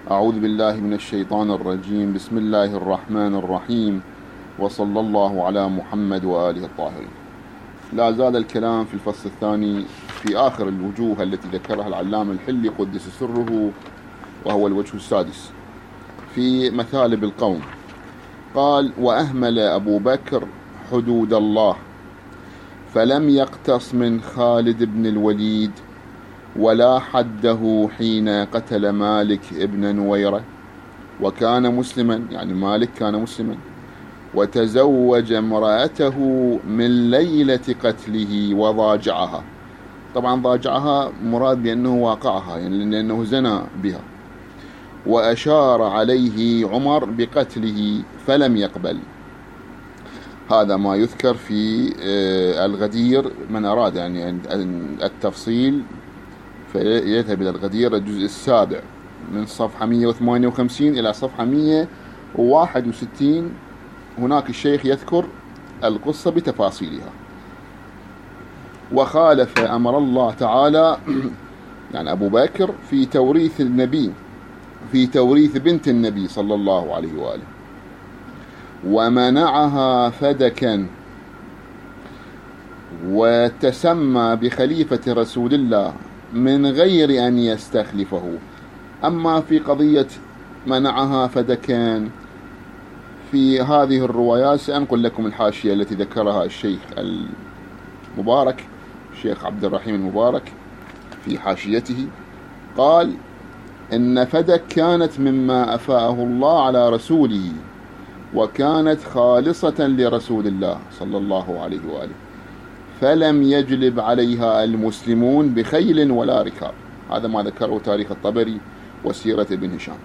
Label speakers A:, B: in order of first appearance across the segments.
A: أعوذ بالله من الشيطان الرجيم. بسم الله الرحمن الرحيم، وصلى الله على محمد وآله الطاهرين. لا زال الكلام في الفصل الثاني في آخر الوجوه التي ذكرها العلامة الحلي قدس سره، وهو الوجه السادس في مثالب القوم. قال: وأهمل أبو بكر حدود الله، فلم يقتص من خالد بن الوليد ولا حده حين قتل مالك ابن نويرة، وكان مسلما، يعني مالك كان مسلما، وتزوج امرأته من ليلة قتله وضاجعها. طبعا ضاجعها مراد بأنه واقعها، يعني لأنه زنى بها، وأشار عليه عمر بقتله فلم يقبل. هذا ما يذكر في الغدير. من أراد يعني التفصيل فيذهب إلى الغدير الجزء السابع من صفحة 158 إلى صفحة 161. هناك الشيخ يذكر القصة بتفاصيلها. وخالف أمر الله تعالى يعني أبو بكر في توريث النبي، في توريث بنت النبي صلى الله عليه وآله، ومنعها فدكا، وتسمى بخليفة رسول الله من غير أن يستخلفه. أما في قضية منعها فدكان في هذه الروايات سأنقل لكم الحاشية التي ذكرها الشيخ المبارك، الشيخ عبد الرحيم المبارك في حاشيته. قال: إن فدك كانت مما أفاءه الله على رسوله، وكانت خالصة لرسول الله صلى الله عليه وآله، فلم يجلب عليها المسلمون بخيل ولا ركاب. هذا ما ذكره تاريخ الطبري وسيرة ابن هشام.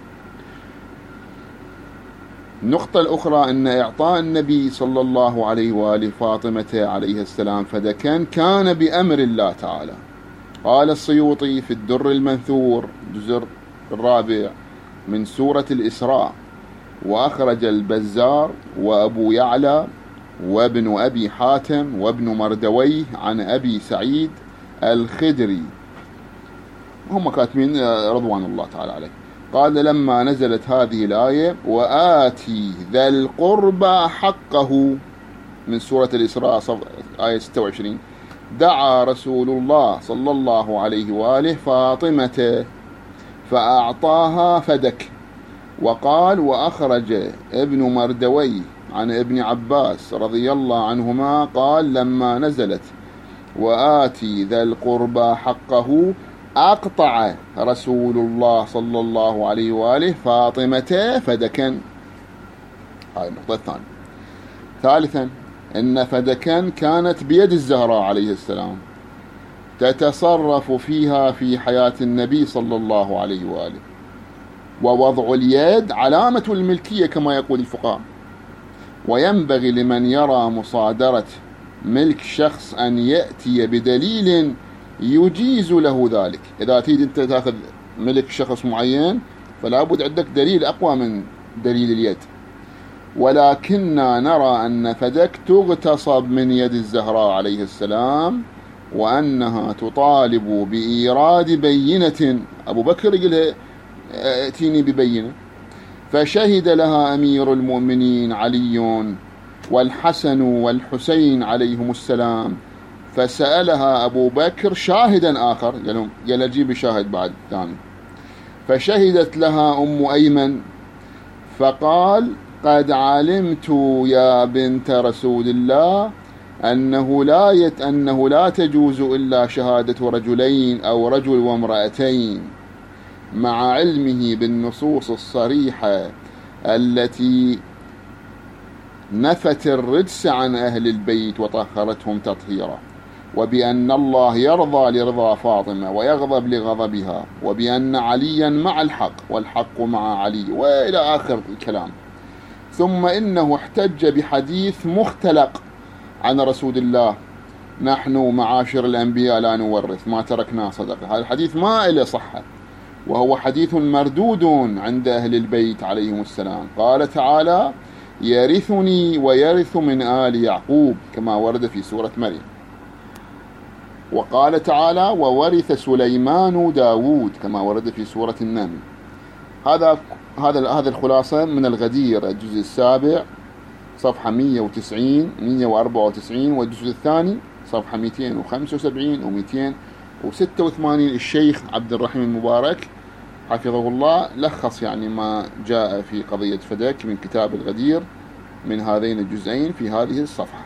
A: النقطة الأخرى أن إعطاء النبي صلى الله عليه وآله فاطمة عليه السلام فدكان كان بأمر الله تعالى. قال السيوطي في الدر المنثور الجزء الرابع من سورة الإسراء: وأخرج البزار وأبو يعلى وابن أبي حاتم وابن مردويه عن أبي سعيد الخدري، هم كاتبين رضوان الله تعالى عليه. قال: لما نزلت هذه الآية: وآتي ذا القربى حقه، من سورة الإسراء آية 26، دعا رسول الله صلى الله عليه وآله فاطمة فأعطاها فدك. وقال: وأخرج ابن مردويه عن ابن عباس رضي الله عنهما قال: لما نزلت وآتي ذا القربى حقه أقطع رسول الله صلى الله عليه وآله فاطمة فدكا. هاي النقطة الثانية. ثالثا إن فدكا كانت بيد الزهراء عليه السلام، تتصرف فيها في حياة النبي صلى الله عليه وآله، ووضع اليد علامة الملكية كما يقول الفقهاء. وينبغي لمن يرى مصادرة ملك شخص أن يأتي بدليل يجيز له ذلك. إذا تريد أنت تأخذ ملك شخص معين فلا بد عندك دليل أقوى من دليل اليد. ولكننا نرى أن فدك تغتصب من يد الزهراء عليه السلام، وأنها تطالب بإيراد بينة. أبو بكر يقول ائتيني ببينة، فشهد لها أمير المؤمنين علي والحسن والحسين عليهم السلام، فسألها أبو بكر شاهدا آخر، قال أجيب شاهد بعد ثاني، فشهدت لها أم أيمن فقال: قد علمت يا بنت رسول الله أنه لا تجوز إلا شهادة رجلين أو رجل وامرأتين، مع علمه بالنصوص الصريحة التي نفت الرجس عن أهل البيت وطهرتهم تطهيرا، وبأن الله يرضى لرضا فاطمة ويغضب لغضبها، وبأن عليا مع الحق والحق مع علي، وإلى آخر الكلام. ثم إنه احتج بحديث مختلق عن رسول الله: نحن معاشر الأنبياء لا نورث ما تركنا صدقة. هذا الحديث ما إله صحة، وهو حديث مردود عند أهل البيت عليهم السلام. قال تعالى: يرثني ويرث من آل يعقوب، كما ورد في سورة مريم. وقال تعالى: وورث سليمان داود، كما ورد في سورة النمل. هذا الخلاصة من الغدير الجزء السابع صفحة 190 194، والجزء الثاني صفحة 275 و286. الشيخ عبد الرحيم المبارك حفظه الله لخص يعني ما جاء في قضية فدك من كتاب الغدير من هذين الجزئين في هذه الصفحة.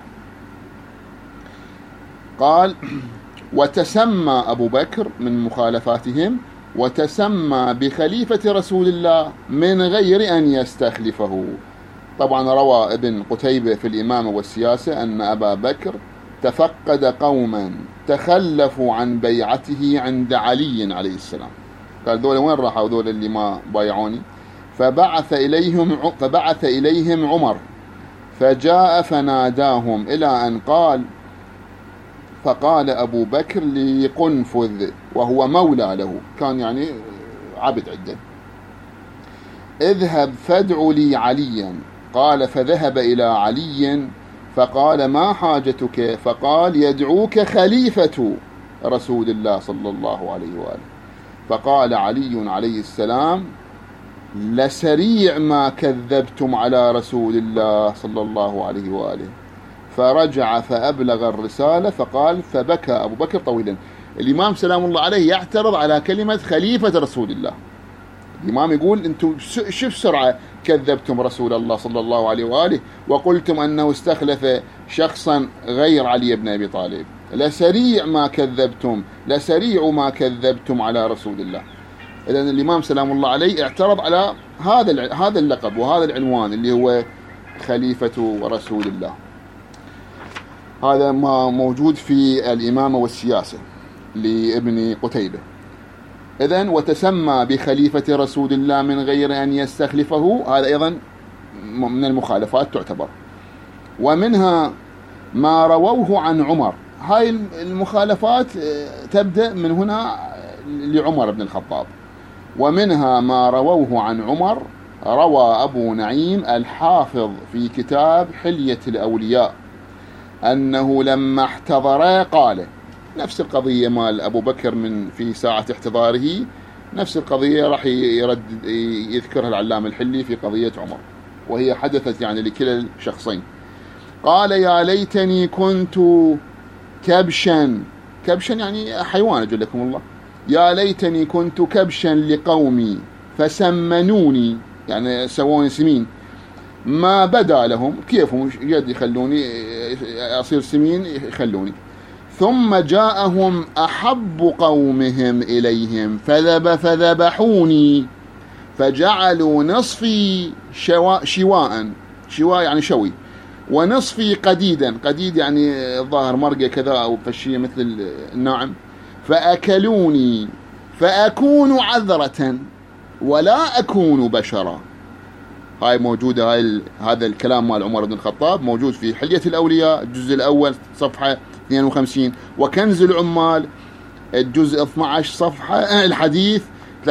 A: قال: وتسمى أبو بكر من مخالفاتهم وتسمى بخليفة رسول الله من غير أن يستخلفه. طبعا روى ابن قتيبة في الإمامة والسياسة أن أبا بكر تفقد قوما تخلفوا عن بيعته عند علي عليه السلام. قال: ذول وين راحوا ذول اللي ما بايعوني؟ فبعث إليهم عمر فجاء فناداهم إلى أن قال: فقال أبو بكر لقنفذ وهو مولى له، كان يعني عبد عنده: اذهب فادع لي عليا. قال: فذهب إلى علي فقال: ما حاجتك؟ فقال: يدعوك خليفة رسول الله صلى الله عليه وآله. فقال علي عليه السلام: لسريع ما كذبتم على رسول الله صلى الله عليه وآله. فرجع فأبلغ الرسالة. فقال: فبكى أبو بكر طويلا. الإمام سلام الله عليه يعترض على كلمة خليفة رسول الله. الإمام يقول: أنتم شوف سرعة كذبتم رسول الله صلى الله عليه وآله وقلتم أنه استخلف شخصا غير علي بن أبي طالب. لسريع ما كذبتم على رسول الله. إذن الإمام سلام الله عليه اعترض على هذا اللقب وهذا العنوان اللي هو خليفة رسول الله. هذا ما موجود في الإمامة والسياسة لابن قتيبة. إذن وتسمى بخليفة رسول الله من غير أن يستخلفه، هذا أيضا من المخالفات تعتبر. ومنها ما رووه عن عمر. هاي المخالفات تبدأ من هنا لعمر بن الخطاب. ومنها ما رووه عن عمر. روى أبو نعيم الحافظ في كتاب حلية الأولياء أنه لما احتضر قال نفس القضية مال أبو بكر في ساعة احتضاره، نفس القضية راح يذكرها العلامة الحلي في قضية عمر، وهي حدثت يعني لكلا الشخصين. قال: يا ليتني كنت كبشا يعني حيوان أجلكم الله. يا ليتني كنت كبشا لقومي فسمنوني، يعني سووني سمين، ما بدا لهم كيفهم يد يخلوني أصير سمين يخلوني. ثم جاءهم أحب قومهم إليهم فذبحوني فجعلوا نصفي شواء يعني شوي، ونصفي قديدا، قديد يعني ظاهر مرقة كذا أو فشية مثل الناعم، فأكلوني فأكون عذرة ولا أكون بشرا. هاي موجودة، هذا الكلام مال عمر بن الخطاب موجود في حلية الأولياء الجزء الأول صفحة 52، وكنز العمال الجزء 12 صفحة الحديث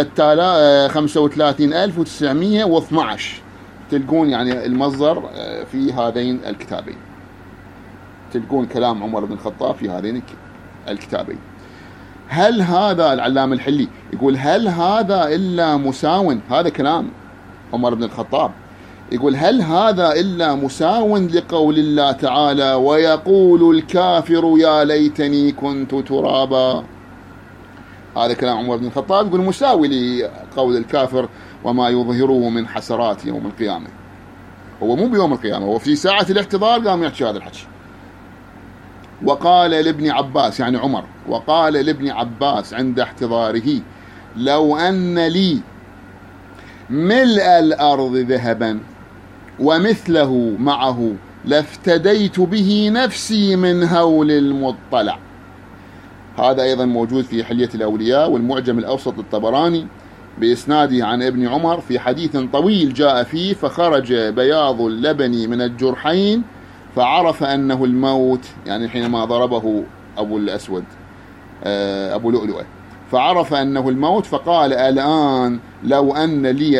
A: 35912. تلقون يعني المصدر في هذين الكتابين، تلقون كلام عمر بن الخطاب في هذين الكتابين. هل هذا العلامة الحلي يقول: هل هذا إلا مساو؟ هذا كلام عمر بن الخطاب يقول: هل هذا إلا مساو لقول الله تعالى: ويقول الكافر يا ليتني كنت ترابا. هذا كلام عمر بن الخطاب يقول مساوي لقول الكافر وما يظهره من حسرات يوم القيامة. هو مو بيوم القيامة، هو في ساعة الاحتضار قام يحكي هذا الحكي. وقال لابن عباس، يعني عمر، وقال لابن عباس عند احتضاره: لو أن لي ملء الأرض ذهبا ومثله معه لافتديت به نفسي من هول المطلع. هذا أيضا موجود في حلية الأولياء والمعجم الأوسط الطبراني بإسناده عن ابن عمر في حديث طويل جاء فيه: فخرج بياض اللبن من الجرحين فعرف أنه الموت، يعني حينما ضربه أبو الأسود أبو لؤلؤة، فعرف أنه الموت، فقال: الآن لو أن لي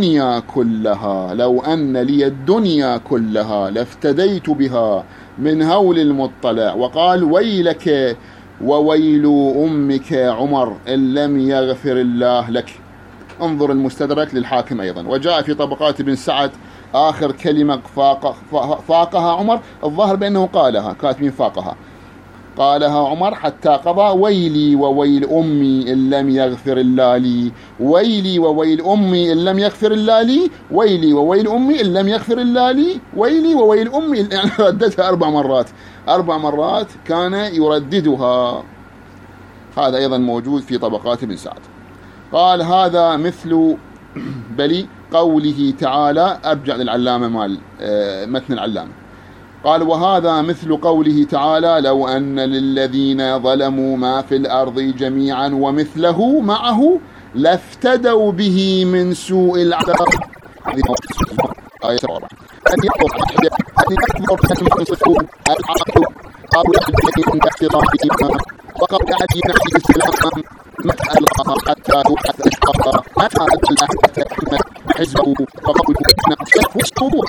A: الدنيا كلها لافتديت بها من هول المطلع. وقال: ويلك وويل أمك يا عمر إن لم يغفر الله لك. انظر المستدرك للحاكم أيضا. وجاء في طبقات ابن سعد آخر كلمة فاقها عمر، الظاهر بأنه قالها، كاتبين فاقها، قالها عمر حتى قضى: ويلي وويل أمي إن لم يغفر الله لي، ويلي وويل أمي إن لم يغفر الله لي، ويلي وويل أمي إن لم يغفر الله لي، ويلي وويل أمي. يعني رددها 4 مرات، 4 مرات كان يرددها. هذا أيضا موجود في طبقات ابن سعد. قال: هذا مثل بلي قوله تعالى. أرجع للعلامة مال متن العلامة. قال: وهذا مثل قوله تعالى: لو أن للذين ظلموا ما في الأرض جميعا ومثله معه لافتدوا به من سوء العذاب. آية 4. أن يقول أن يكبر كلمة صفوه العقل قبل أن باعترافهما وقبل أن ينحي السلام متى ألقاها حتى يبحث أشقاها متى أدلها حتى يحمل حزبه وقبل أن يشف وشطوه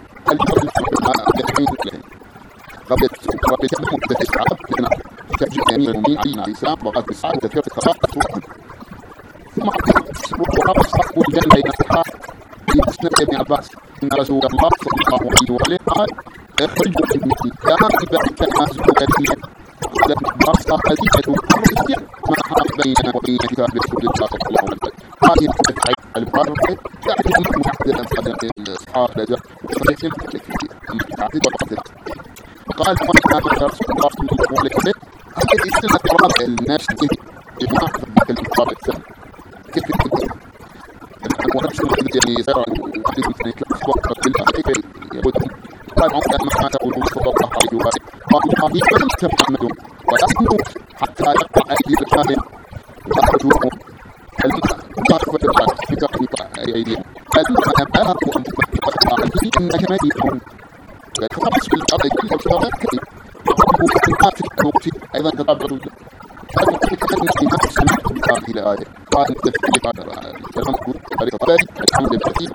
A: قبل تحمل تسعاب لنا ترجع أمير المؤمنين علينا عليه السلام وقد تسعاب وتذكرة الخطاء ثم وقبل صحبه الجنة بين الصحاب في مسند ابن عباس إن رسول الله صلى الله عليه وسلم قال: اخرجوا من كان بعد الناس ولم برصة خديجة ما حرم بيننا وبين كتاب رسول الله صلى الله عليه وسلم. هذه الفتحة البارة تعرف أنه محددا الأصحاب لدى وصحيحهم تعدد والقدر. وقال: فما رسول الله صلى الله عليه وسلم هذه السنة رابع الناس إجماع في الكتاب الثاني كيف يكون ونفس يعني سيرى وحديث مثل يتلقى وقت بالله كيف يقول قال: عمر ما تقولون صلى الله عليه وسلم قالوا: هذه فلم محمد ولا تموت حتى يقطع أيدي الكافر وأرجوهم فلما في تقطيع أيديهم فلما أباهم أن تقطع أيدي إنك ميت فخلص بالأرض كلها بصورات كثيرة وقالوا ما في الوقت أيضا كتاب رسول الله فلما كان في نفس الوقت إلى آية قال متفق على الكلام طريقة ذلك الحمد لله.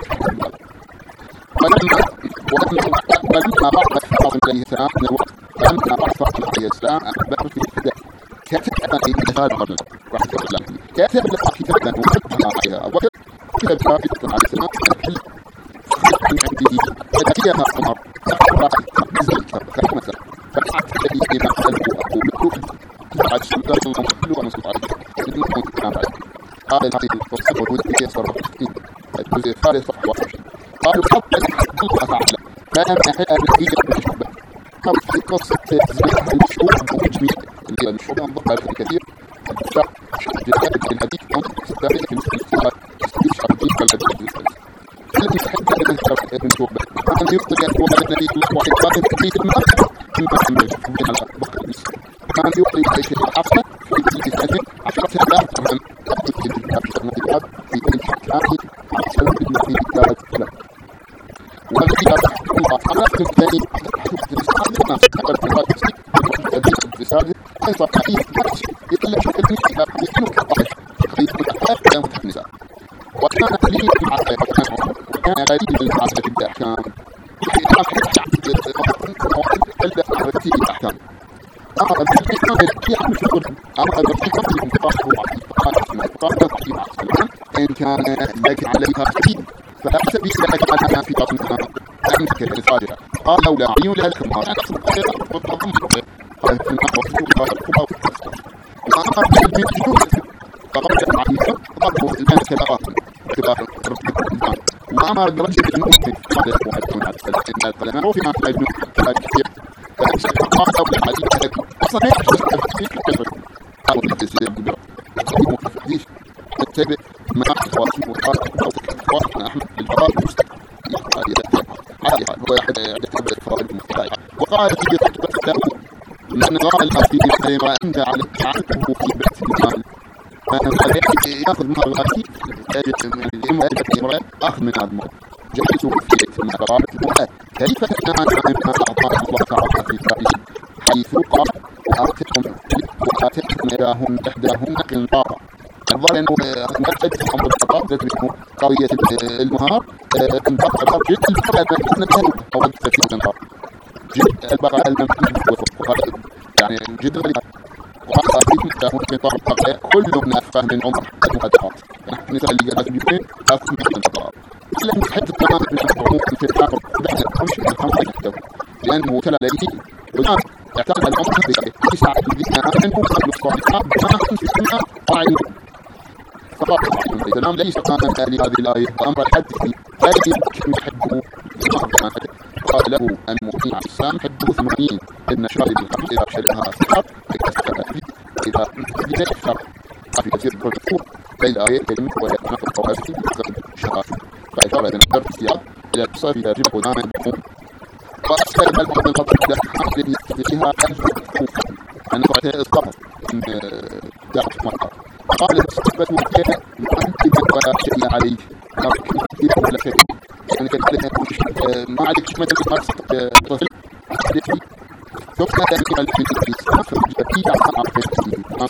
A: ولما بعث فاطمة عليه السلام من الوقت لما بعث فاطمة عليه السلام أخبرت في الابتداء كتب إنتفاد الرجل رحمة الله كتب لها كتابا وكتب عليها وكتب فاطمة عليه السلام من عنده فدخلها عمر فقرأ بذلك كلمة فبعث الذي بما قاله أقول بعد سلطان الله كله ونصف عليه إنه كان بعد قال هذه القصة وجودت في صرف الجزء الثالث صفحة 21 قالوا حتى الله تعالى كان أحياء نتيجة المشروبة قال في قصة المشروب ومجميع اللي هي المشروبة انضبط كثير الدفاع جديد الحديث ستابع في الاستيقاظ الشعبية والأدب التي تحدث عن المشروبة كان يخطئ أقوى النبي صلى الله عليه وسلم في الماء مما حمل من البقر كان يعطي شيء الحفلة في سنة 10,000 درهم في الكتاب في الحكام عشان في الكتاب له والذي الله حرقت الثاني ما الرسالة أيضا حديث يطلع شكل الكتاب يسلك الطائف حديث الأحكام لا متحنسة وكان قليل المعرفة وكان غريب المعرفة في الأحكام في الأحكام أمر بالحكام يعمل شكر أمر بالحكام إن كان لك عليها حديد فأحسب لك على في بطنها أنك الرسالة قال لولا عيون لك ما أحسب قال في المحور وأمر بالجنود فقرأت عليها ضربه الآن كالأراكم اعتبار ربك وأمر برجل المؤمن قال وحدثنا إن القلماء وفيما ابن كثير فأحسب قال لولا عيون لك أصلا ما يحدث في كثير قالوا بالتسليم بالبرد أصدقوا في الحديث اتبع ما أخواتي وقال أحمد بالبراء هو أحد يعتبر الفرائض المفتاحة وقال في خطبة له من قال في ما أنت على عنه في بيت المال يأخذ مال الغاتي أخذ من هذا المال جلسوا في بيت المال كيف كان مما أعطاه الله تعالى في الفائز حيث قال وآتتهم إحداهن قنطارا الظاهر أنه مرتد أمر الخطاب تدرك قضية المهار انتقل جد الفرق أن أو في القنطار جد البقاء الممنوع يعني جد غريب وقال فيكم تاهون قنطار البقاء كل من أفهم من عمر المهدرات النساء اللي قالت بيوتين لا تكون من الفضاء لأن حتى التمام بالحقوق التفاقر بعد الخمس من الخمس يكتب لأنه تلا لديه والآن اعتقد الأمر هذه تسعة الذين آمنوا قبل الصالحات بما في الدنيا قاعدين فقط الإسلام ليس قاما لهذه الآية وأمر الحدث لا يمكن يحبه قال له المؤمن عليه السلام حبه 80 إن شارب الخمر إذا شربها سكر إذا بدأ الشرب في كثير من الكتب بين الآية كلمة ويتنافى القواسي بسبب الشراب فإشارة أن الدرس السياق إلى القصة في ترجمة قدامى بحوم وأسفل البعض الفضل إلى حقل يستطيعها أن نفعتها إصطفت من دارة مرة قال استثبت وكيف مؤكدا ولا شيء عليه ولا شيء يعني كذلك ما عليك شمة الإخلاص طفل شفنا ذلك الإنسان فأكيد عن عقيدته ما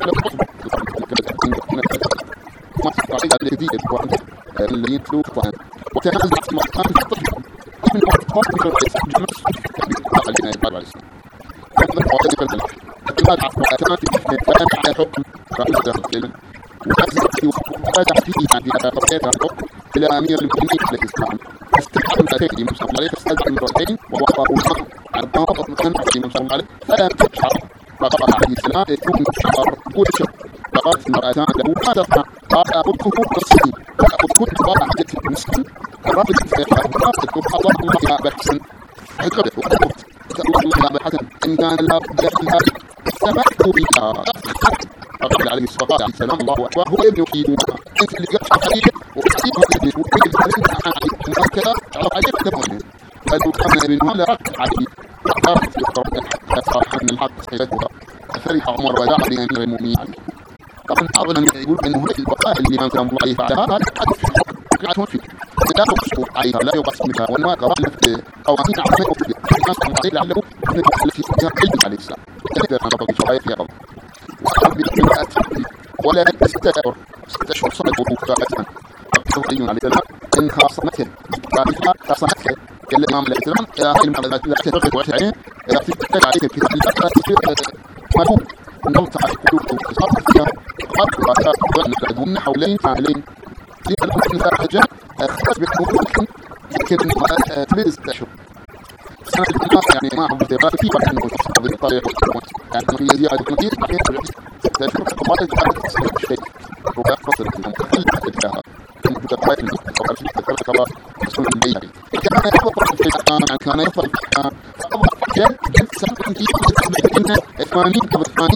A: استطيع الجديد اللي يتلو خطأ وتنازل في مكان الطفل من أفضل من الإنسان جمس علينا يبقى على الإسلام فأنظر قواتك الملح الإمام عفواتنا في كلام على حكم رئيس داخل السلم وأزل في وفاة فيه عندي على قضية الحكم إلى أمير المؤمنين على الإسلام استحقم أتيني من صلى الله عليه فاستدعى مرتين ووقفوا الحق على الضابط مكان من صلى الله عليه فلم تشعر فقال عليه السلام يكون شعر كل شيء فقالت المرأتان له ما تفعل قال أبوكه قصي وأبو كل طبع حدث المسلم الرابط في الله الله يا بحسن حكرت وقفت الله يا بحسن إن كان لا بد فيها استمعت بها فقال عليه الصلاة والسلام الله أكبر هو ابن يحيدها أنت اللي قفت حديث وحديثها ابن وكيف عليك عن عليك مؤكدة عليك تبغني قالوا كان ابنها لرك عليه وقالت يقرأ حتى صاح أن الحق سيدها فرح عمر وداع لأمير المؤمنين طبعا أظن يقول أنه هناك البقاء اللي ما كان الله يفعلها هذا حدث قاعد فيه لا تقصد عليها لا يقصد منها وما قرأت قوانين عظيمة وكبيرة الناس المعطي لعله نتحل في فيها علم عليه السلام كذا أنا بقي شوية فيها غلط وحرب بالمئات ولا تستشعر صنع وفاءتها فقط عليه السلام إن خاصمته فاتحة خاصمته قال الإمام عليه السلام هاي المعلومات لا تفرق وعش عليه لا تفتح عليه في الكتاب لا تصير مفهوم نلطع القلوب وتصرف فيها قد وأن حولين فعلين في الأمر حاجة خاص بالحقوق يمكن تبدأ استشعر سنة الإمام يعني ما عم بتبقى في بعض النقاط بالطريقة يعني هي زيادة كثير بعدين تشوف قضايا تعرف الشيء وبقى فصل الإمام كل حاجة لها كم بتبقى من أو في تذكر رسول الله كان يفضل في الإمام كان يفضل فأول حاجة سنة إن 80 قبل 80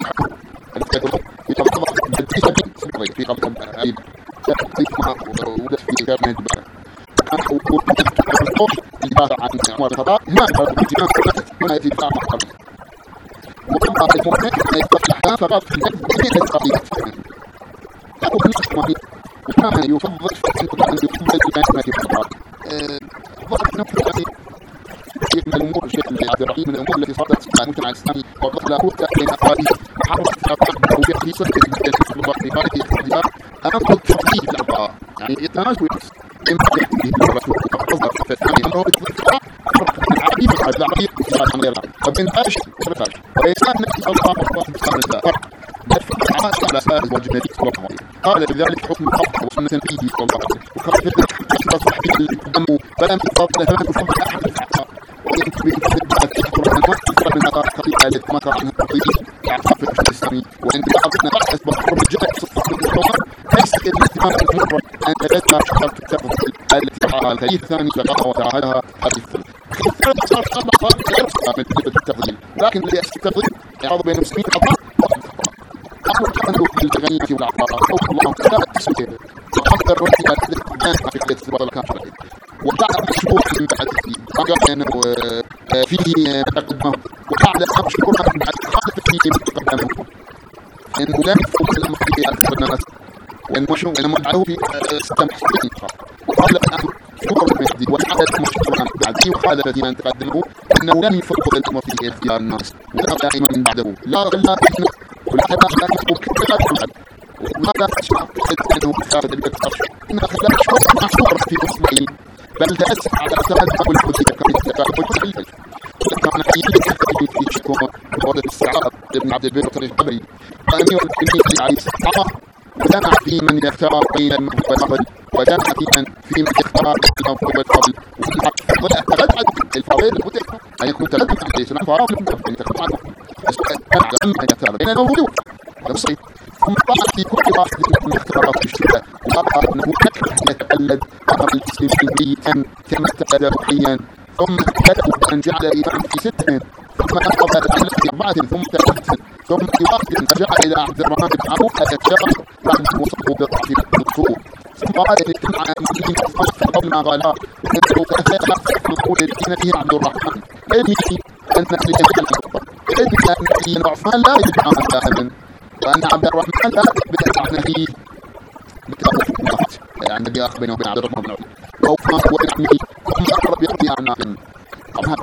A: في قبل في قبل عيب تكليف مع وجد في كتاب من البحر القول الدفاع عن عمر الخطاب ما هنا يدفع عن القضية وطبعا المؤمن يفتح الأحكام فقط في القضية يقول نفسه وكان يفضل أن يفضل الإمام في الخطاب ضغط نفسه من الأمور الشيخ عبد الرحيم من الأمور التي صارت مع المجتمع الإسلامي وقد لا بد من أقوالي وحرص الأقوال وفي صدق الله في هذه الاختلاف أنقض تفصيل الأعضاء يعني يتناقش ويقص إما يحكي الرسول فأصدر في الثاني أمره بالضبط العربي فقد العربي فقد غير العربي فبين فارش وفارش وإنسان نفسي صلى الله عليه وسلم فرق على أساس الواجب النبي صلى الله عليه وسلم قال بذلك حكم الخط وسنة نبيه صلى الله عليه وسلم وقال في الحق صحبه اللي قدمه فلم تفضل فلم تفضل أحد الحق ويمكن بالتبعات تذكر أن تذكر من أقارب خطيئة التي مكر عنها التطبيق يعرف في الحكم الإسلامي وإن أخذنا بعض أسباب حرب الجهل في الصفحة الأخرى ليس الاهتمام بالمرة أن تجدها شرط التفضل التي وقعها الخليفة الثاني لقاها وتعهدها حديث الثالث صار صار من تجربة التفضيل لكن اللي التفضيل يعرض بين المسلمين أقول أنه في التغنية والعطاء أو الله تعالى تسويه وأكثر الرسل الآن في قضية الوضع الكافر وبعد شهور من بعد قال أنه فيه مقدمة وبعد شهور من بعد خالف فيه مقدمة إنه لا يفهم الأمر في البرنامج وإنه لما دعوه في ستة محسنين وقال أنه شهور من بعد وحدث مشهور عن بعده وخالف الذين تقدمه أنه لم يفضل الأمر في اختيار الناس ولا دائما من بعده لا غلا ولا حتى لا يكون كذا بعد وماذا تشعر أنه اختار ذلك القرش إن خلاف شهور محصور في أصبعين بل تأسف على أساس أول حديث كان يتفاعل كان حيث في شكوى وردة السعاد ابن عبد البر وطريق القبري أمير المؤمنين عليه الصلاة وجمع في من يختار بين الموت والفضل، وجمع في من يختار بين الموت والفضل. تبدعد الفضيل المتفق أن يكون تبدع عليه سنة فاضل أن تكون عنه جمع يختار بين الموت والفضل. ثم طعن في كل واحد من اختاره في الشبهة، وأرى أنه يكره يتقلد أمر المسلمين ميتا كما اعتقده حيا، ثم كتب أن جعل الإمام في 6، ثم أخذ الأمر في 4، ثم 3، ثم في واحد فجاء إلى عبد الرحمن بن عوف الشاعر بعد أن وصفه بالضعف والقصور، ثم قال إن اجتمع المسلمين فقبل ما قالها وأنه تأثر القول الذين فيه عبد الرحمن علمه أن علي عثمان لا يدعى دائما، وأن عبد الرحمن لا يثبت عن فيه بالتوفيق، يعني النبي أخ بينه وبين عبد الرحمن بن عوف وعثمان وابن عمه، ثم أقرب يقضي أعناقهم. طبعا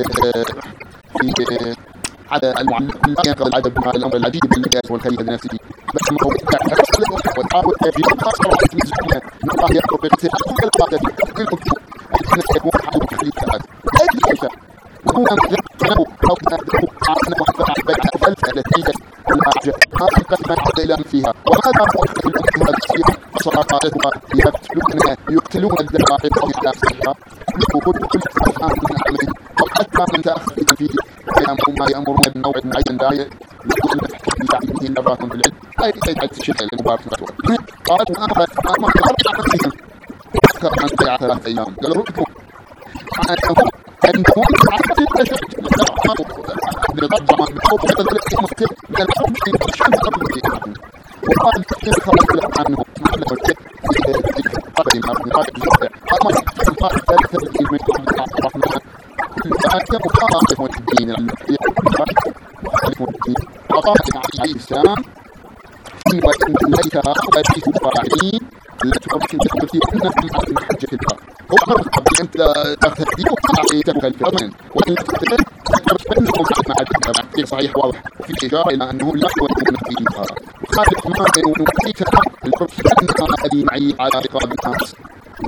A: في هذا المعلق لا ينقضي العجب مع الأمر العجيب الذي هو الخليفة بنفسه، بس ما هو وتحاول تجيب خاصة وتميزونه من الله يقرب بقتل كل قادة كل مكتوب أن يكون حال الخليفة هذا لا يجب أن يكون أنه أو أنه حفظ عن بيع الفلسة التي الأعجب ما أنقذ من عاد إلى فيها، وهذا هو الأمر السيئة صراحاتها يقتلون الذبائح على أسرها وكل فرحان من أحمد، وحتى من تأخذ فيه ما يأمرون بموعد معين لا يكون في تعليمه نظرات في العلم لا يجعل الشيء المبارك مكتوب. قالوا أمر نفسهم أذكر عن بيع 3 أيام، قالوا ربكم أنهم عقد الأشد بضبط بحب هذا الذي مكتب من الحب في الشمس وقال كثير خرج عنه معنا وكيف قبل ما نقاط الزرع أمر الخارج ثالثة الدين من عبد الرحمن فأنت مخالف الدين المحيط مخالف الدين وقال عليه السلام إن إليك أبيت الفاعلين لتقبل تكتبين من حجة الفاعل هو أمر قبل أنت تهديه وتعطيته الفرمان وإن تكتبين فإنهم مع الجمع صحيح واضح وفي إشارة إلى أنه لا يكون فيها وخالف ما ونفسيته القرص أنها أدي معي على رقاب الناس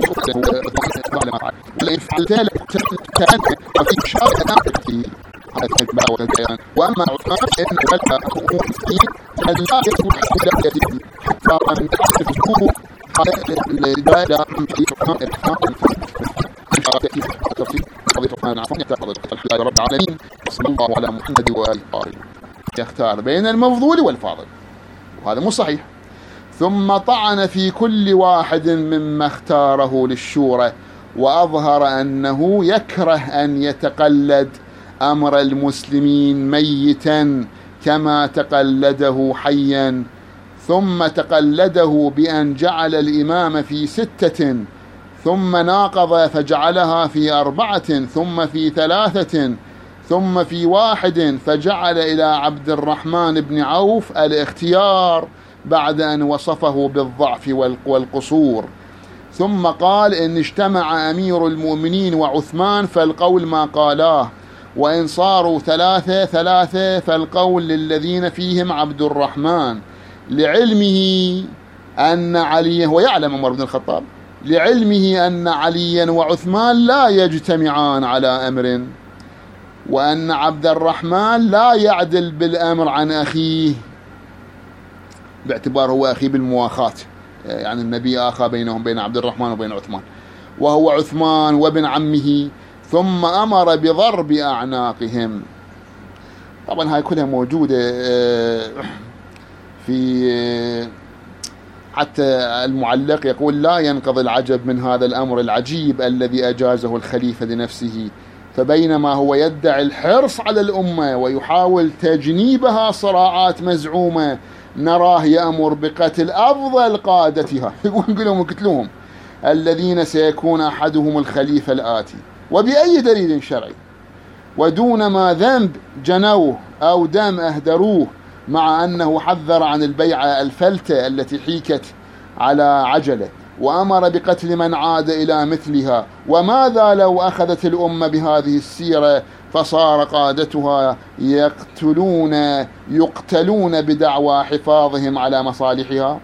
A: لئن فعلت ذلك كأنه وفي إشارة أنه هذا الكلمة والبيان. وأما عثمان فإن ولد أخوه مسكين أن لا يكون حسنا يدي حتى أن تعرف الكوب الدائرة من حديث عثمان الإحسان تأتي التفصيل قضية عثمان عفوا يعتقد الحمد رب العالمين صلى الله على محمد وآله الطاهرين. يختار بين المفضول والفاضل وهذا مو صحيح. ثم طعن في كل واحد مما اختاره للشورى وأظهر أنه يكره أن يتقلد أمر المسلمين ميتا كما تقلده حيا، ثم تقلده بأن جعل الإمام في 6 ثم ناقض فجعلها في 4 ثم في 3 ثم في 1 فجعل إلى عبد الرحمن بن عوف الاختيار بعد أن وصفه بالضعف والقصور. ثم قال إن اجتمع أمير المؤمنين وعثمان فالقول ما قالاه، وإن صاروا 3 فالقول للذين فيهم عبد الرحمن، لعلمه أن علي ويعلم عمر بن الخطاب لعلمه أن عليا وعثمان لا يجتمعان على أمر، وأن عبد الرحمن لا يعدل بالأمر عن أخيه باعتباره هو أخيه بالمواخاة، يعني النبي آخى بينهم بين عبد الرحمن وبين عثمان وهو عثمان وابن عمه، ثم أمر بضرب أعناقهم. طبعا هاي كلها موجودة في حتى المعلق يقول لا ينقضي العجب من هذا الأمر العجيب الذي أجازه الخليفة لنفسه، فبينما هو يدعي الحرص على الأمة ويحاول تجنيبها صراعات مزعومة نراه يأمر بقتل أفضل قادتها يقولون قتلوهم الذين سيكون أحدهم الخليفة الآتي وبأي دليل شرعي ودون ما ذنب جنوه أو دم أهدروه، مع أنه حذر عن البيعة الفلتة التي حيكت على عجلة وأمر بقتل من عاد إلى مثلها. وماذا لو أخذت الأمة بهذه السيرة فصار قادتها يقتلون بدعوى حفاظهم على مصالحها؟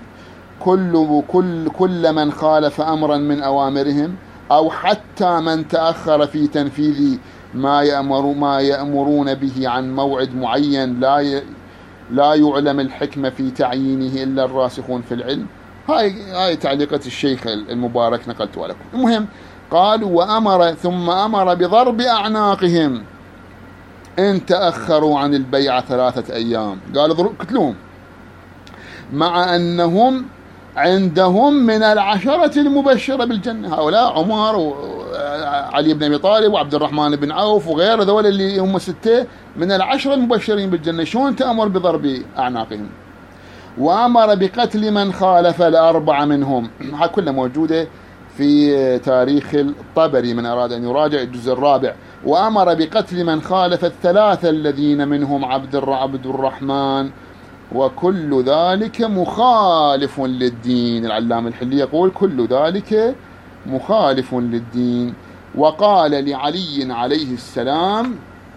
A: كل من خالف أمرا من أوامرهم أو حتى من تأخر في تنفيذ ما يأمرون به عن موعد معين لا يعلم الحكمة في تعيينه إلا الراسخون في العلم. هاي تعليقة الشيخ المبارك نقلتها لكم. المهم قالوا ثم أمر بضرب أعناقهم إن تأخروا عن البيعة 3 أيام. قالوا قتلوهم، مع أنهم عندهم من 10 المبشرة بالجنة. هؤلاء عمر وعلي بن أبي طالب وعبد الرحمن بن عوف وغير ذول اللي هم 6 من 10 المبشرين بالجنة. شلون تأمر بضرب أعناقهم؟ وأمر بقتل من خالف 4 منهم. هاي كلها موجودة في تاريخ الطبري من أراد أن يراجع الجزء 4. وأمر بقتل من خالف 3 الذين منهم عبد الرحمن، وكل ذلك مخالف للدين. العلامة الحلي يقول كل ذلك مخالف للدين. وقال لعلي عليه السلام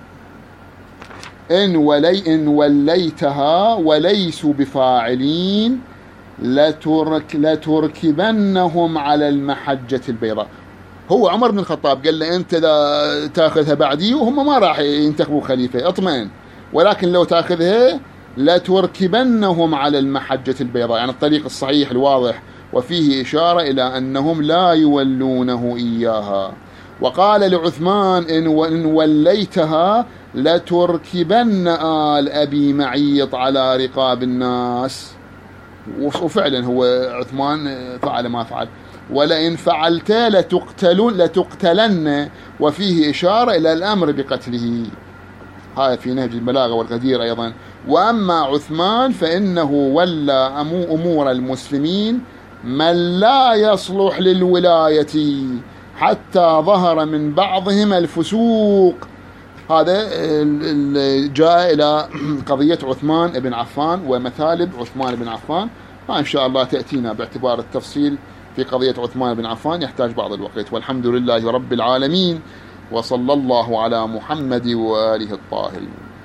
A: إن وليتها وليسوا بفاعلين لتركبنهم على المحجة البيضاء. هو عمر بن الخطاب قال له أنت تأخذها بعدي وهم ما راح ينتخبوا خليفة، اطمئن، ولكن لو تأخذها لتركبنهم على المحجة البيضاء، يعني الطريق الصحيح الواضح. وفيه إشارة إلى أنهم لا يولونه إياها. وقال لعثمان إن وليتها لتركبن آل أبي معيط على رقاب الناس. وفعلا هو عثمان فعل ما فعل. ولئن فعلت لتقتلن، وفيه إشارة إلى الأمر بقتله. هذا في نهج البلاغة والغدير أيضا. وأما عثمان فإنه ولى أمور المسلمين من لا يصلح للولاية حتى ظهر من بعضهم الفسوق. هذا جاء إلى قضية عثمان بن عفان ومثالب عثمان بن عفان. إن شاء الله تأتينا باعتبار التفصيل في قضية عثمان بن عفان، يحتاج بعض الوقت. والحمد لله رب العالمين، وصلى الله على محمد وآله الطاهرين.